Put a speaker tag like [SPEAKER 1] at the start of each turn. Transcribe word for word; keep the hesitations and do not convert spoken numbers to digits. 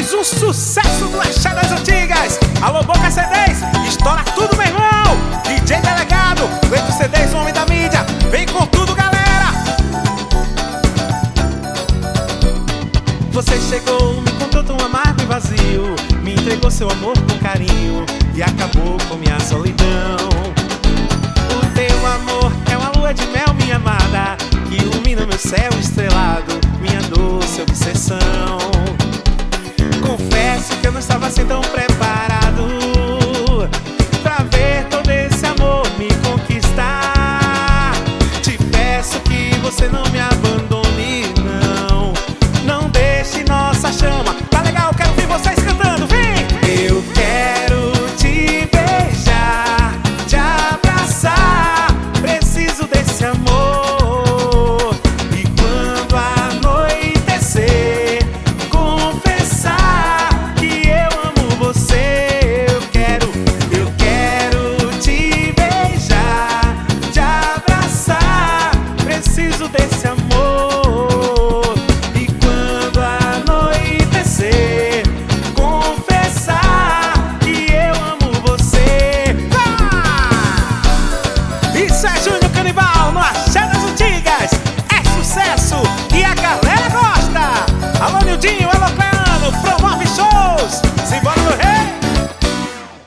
[SPEAKER 1] mais um sucesso do Axé das Antigas. Alô, Boca C Ds, estoura tudo, meu irmão. D J Delegado, Leito C Ds, homem da mídia, vem com tudo, galera. Você chegou, me contou tão amargo e vazio, me entregou seu amor com carinho e acabou com minha solidão. O teu amor é uma lua de mel, minha amada, que ilumina meu céu estrelado, minha doce obsessão. Confesso que eu não estava assim tão preparado